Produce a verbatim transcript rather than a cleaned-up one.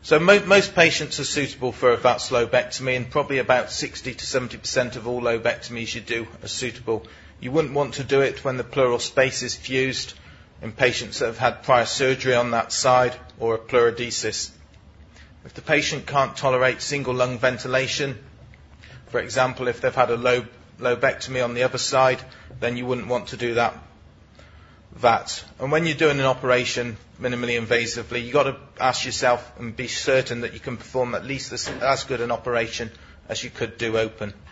So mo- most patients are suitable for a V A T S lobectomy, and probably about sixty to seventy percent of all lobectomies you do are suitable. You wouldn't want to do it when the pleural space is fused in patients that have had prior surgery on that side or a pleurodesis. If the patient can't tolerate single lung ventilation, for example, if they've had a lobe, lobectomy on the other side, then you wouldn't want to do that V A T. And when you're doing an operation minimally invasively, you've got to ask yourself and be certain that you can perform at least as, as good an operation as you could do open.